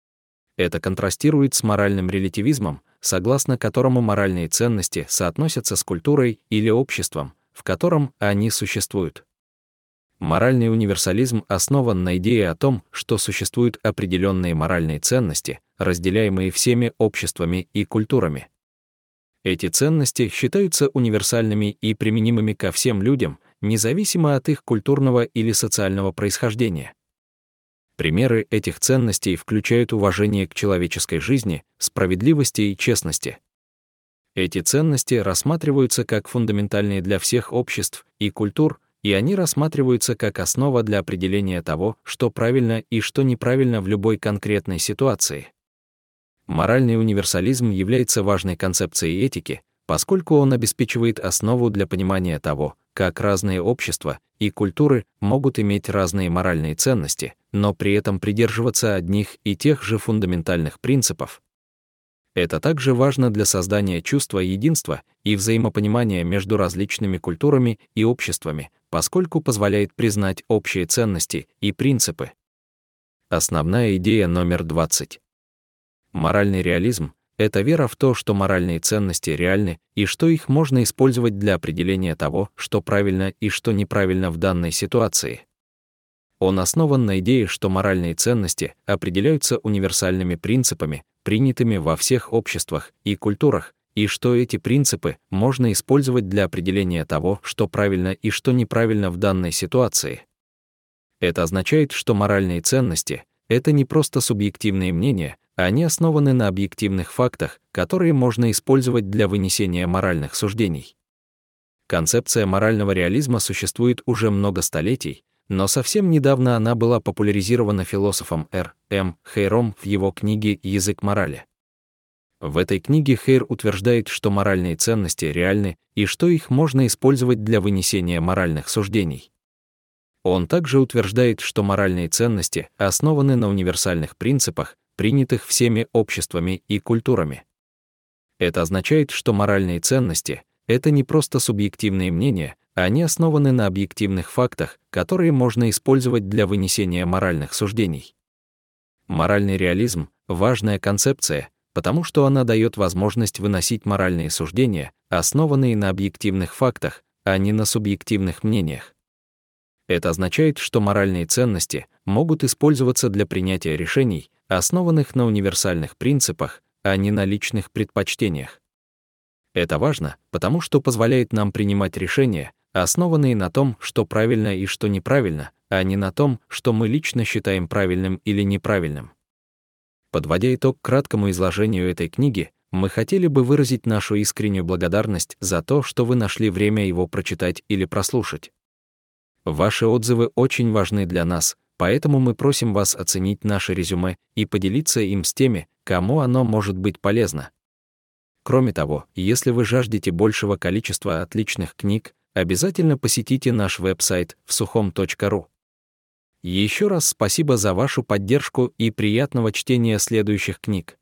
Это контрастирует с моральным релятивизмом, согласно которому моральные ценности соотносятся с культурой или обществом, в котором они существуют. Моральный универсализм основан на идее о том, что существуют определенные моральные ценности, разделяемые всеми обществами и культурами. Эти ценности считаются универсальными и применимыми ко всем людям, независимо от их культурного или социального происхождения. Примеры этих ценностей включают уважение к человеческой жизни, справедливости и честности. Эти ценности рассматриваются как фундаментальные для всех обществ и культур, и они рассматриваются как основа для определения того, что правильно и что неправильно в любой конкретной ситуации. Моральный универсализм является важной концепцией этики, поскольку он обеспечивает основу для понимания того, как разные общества и культуры могут иметь разные моральные ценности, но при этом придерживаться одних и тех же фундаментальных принципов. Это также важно для создания чувства единства и взаимопонимания между различными культурами и обществами, поскольку позволяет признать общие ценности и принципы. Основная идея номер 20. Моральный реализм — это вера в то, что моральные ценности реальны и что их можно использовать для определения того, что правильно и что неправильно в данной ситуации. Он основан на идее, что моральные ценности определяются универсальными принципами, принятыми во всех обществах и культурах, и что эти принципы можно использовать для определения того, что правильно и что неправильно в данной ситуации. Это означает, что моральные ценности — это не просто субъективные мнения, они основаны на объективных фактах, которые можно использовать для вынесения моральных суждений. Концепция морального реализма существует уже много столетий, но совсем недавно она была популяризирована философом Р. М. Хейром в его книге «Язык морали». В этой книге Хейр утверждает, что моральные ценности реальны и что их можно использовать для вынесения моральных суждений. Он также утверждает, что моральные ценности основаны на универсальных принципах, принятых всеми обществами и культурами. Это означает, что моральные ценности — это не просто субъективные мнения, они основаны на объективных фактах, которые можно использовать для вынесения моральных суждений. Моральный реализм — важная концепция, потому что она дает возможность выносить моральные суждения, основанные на объективных фактах, а не на субъективных мнениях. Это означает, что моральные ценности могут использоваться для принятия решений, основанных на универсальных принципах, а не на личных предпочтениях. Это важно, потому что позволяет нам принимать решения, основанные на том, что правильно и что неправильно, а не на том, что мы лично считаем правильным или неправильным. Подводя итог краткому изложению этой книги, мы хотели бы выразить нашу искреннюю благодарность за то, что вы нашли время его прочитать или прослушать. Ваши отзывы очень важны для нас, поэтому мы просим вас оценить наше резюме и поделиться им с теми, кому оно может быть полезно. Кроме того, если вы жаждете большего количества отличных книг, обязательно посетите наш веб-сайт всухом.ру. Еще раз спасибо за вашу поддержку и приятного чтения следующих книг.